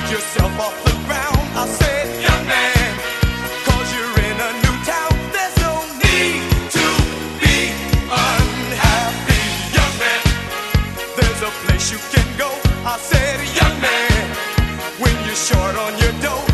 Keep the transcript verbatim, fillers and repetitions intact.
yourself off the ground. I said, young man, cause you're in a new town. There's no need to be unhappy, young man. There's a place you can go. I said, young man, when you're short on your dough.